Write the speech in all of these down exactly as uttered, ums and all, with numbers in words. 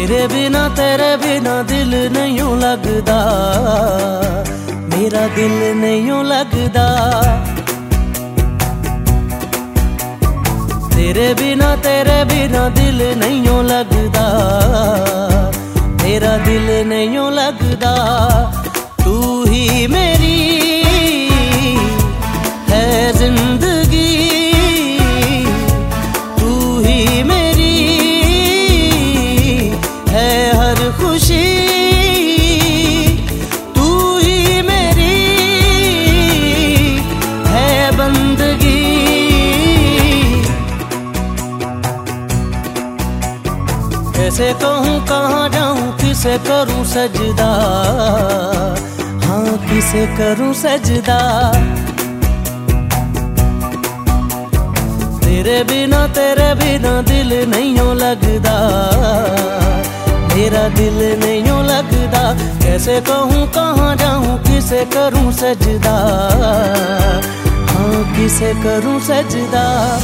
तेरे बिना तेरे बिना दिल नहीं लगदा, मेरा दिल नहीं लगदा। तेरे बिना तेरे बिना दिल नहीं लगदा, मेरा दिल नहीं लगदा। तू ही मेरी है जिंदगी, तू ही मेरी है हर खुशी, तू ही मेरी है बंदगी। कैसे कहूँ कहाँ जाऊँ किसे करूँ सजदा, हाँ किसे करूँ सजदा। तेरे बिना तेरे बिना दिल नहीं लगदा, मेरा दिल नहीं लगदा। कैसे कहूँ कहाँ जाऊँ किसे करूँ सजदा, हाँ किसे करूँ सजदा।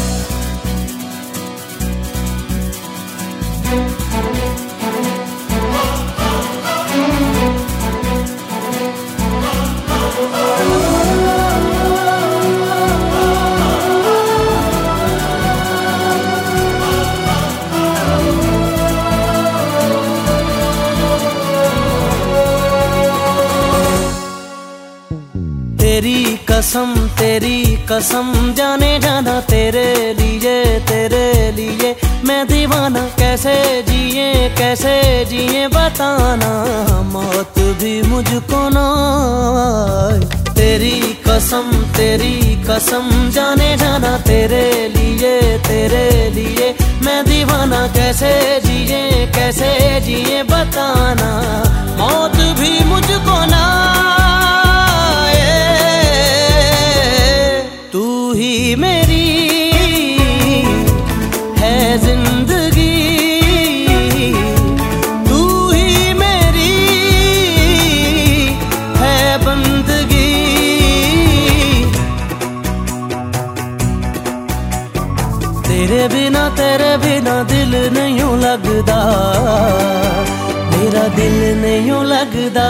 तेरी कसम तेरी कसम जाने जाना, तेरे लिए तेरे लिए मैं दीवाना। कैसे जिए कैसे जिए बताना, मौत भी मुझको ना आए। तेरी कसम तेरी कसम जाने जाना, तेरे लिए तेरे लिए मैं दीवाना। कैसे जिए कैसे जिए बताना, मौत भी मुझको ना आए। तू ही मेरी है जिंदगी, तू ही मेरी है बंदगी। तेरे बिना तेरे बिना दिल नहीं लगदा, मेरा दिल नहीं लगदा।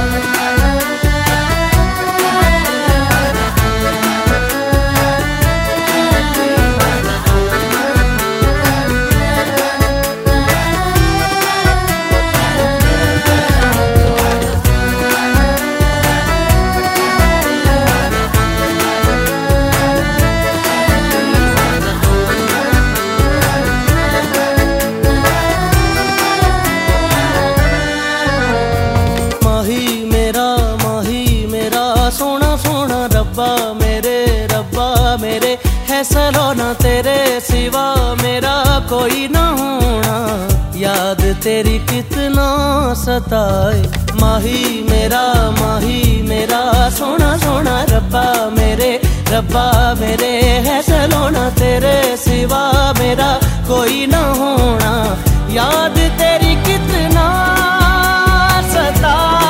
सोना सोना रब्बा मेरे रब्बा मेरे है सलोना, तेरे सिवा मेरा कोई ना होना। याद तेरी कितना सताए, माही मेरा माही मेरा सोना सोना रब्बा मेरे रब्बा मेरे है सलोना। तेरे सिवा मेरा कोई ना होना, याद तेरी कितना सताए।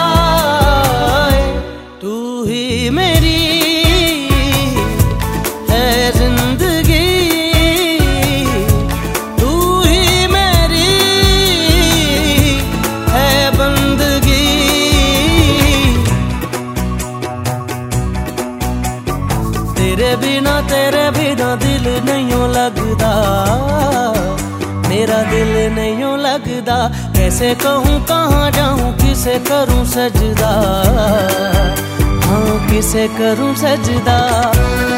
तू ही मेरी है जिंदगी, तू ही मेरी है बंदगी। तेरे बिना तेरे बिना दिल नहीं लगदा, मेरा दिल नहीं लगदा। कैसे कहूँ कहाँ जाऊँ किसे करूँ सजदा, हाँ किसे करूँ सजदा।